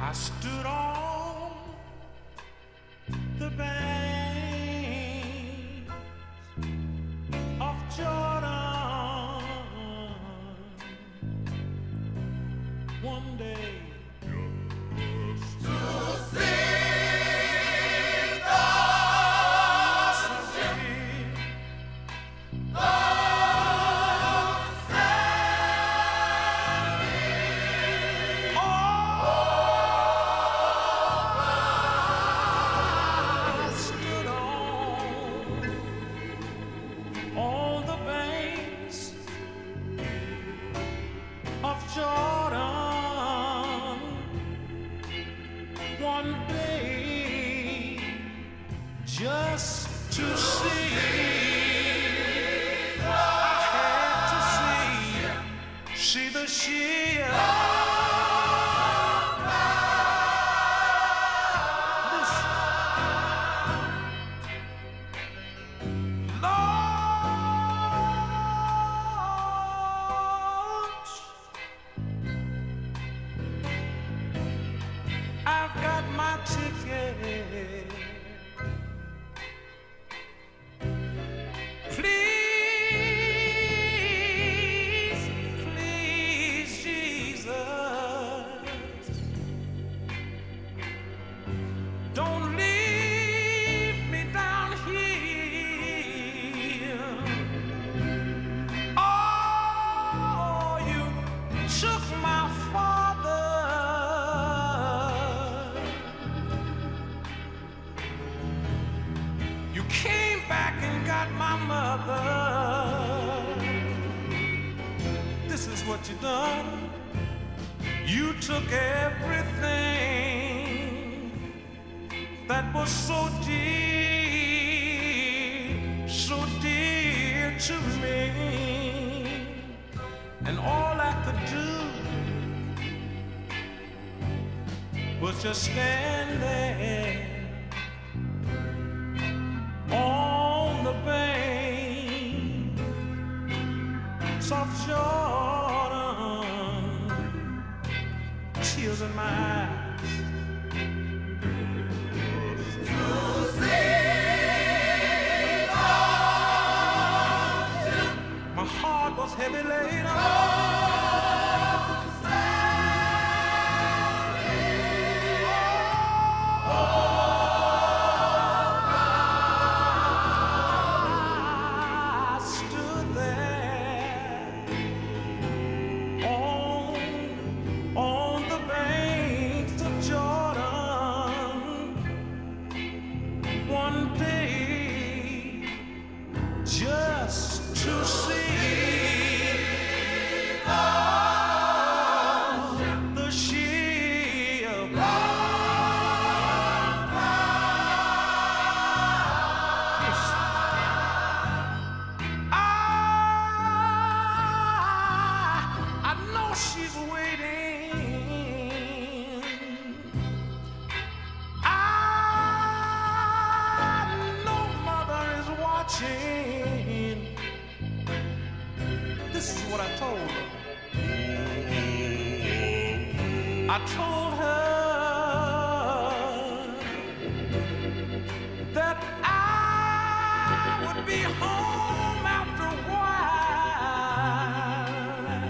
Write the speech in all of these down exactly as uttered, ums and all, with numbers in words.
I stood on the banks of Jordan one day just to see the sunset. On the banks of Jordan one day just to see. I had to see, see the ship. I've got my ticket. Please, please, Jesus, don't leave me down here. Oh, you took my father. You came back and got my mother. This is what you done. You took everything that was so dear, so dear to me, and all I could do was just stand there on the banks of Jordan, tears in my eyes. To see my heart was heavy laden. One day just to see the ship. I, I know she's waiting. I This is what I told her. I told her that I would be home after a while.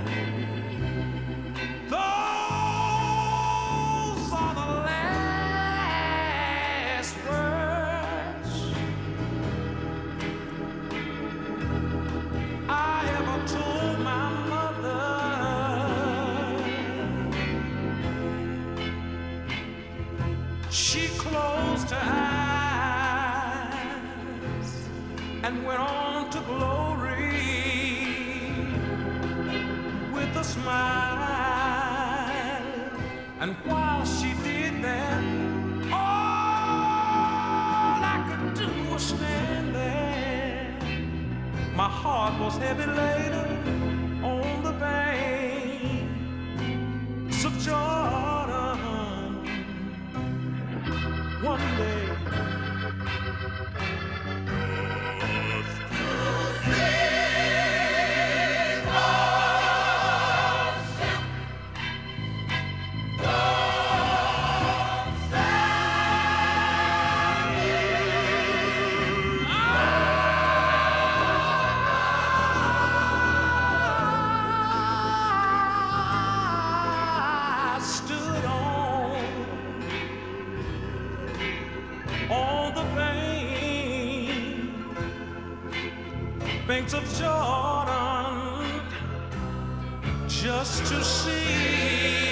Those are the last words I ever told my mother. She closed her eyes and went on to glory with a smile. And while she did that, all I could do was stand there. My heart was heavy laden on the banks of Jordan one day. Just to see the ship. banks of Jordan just to see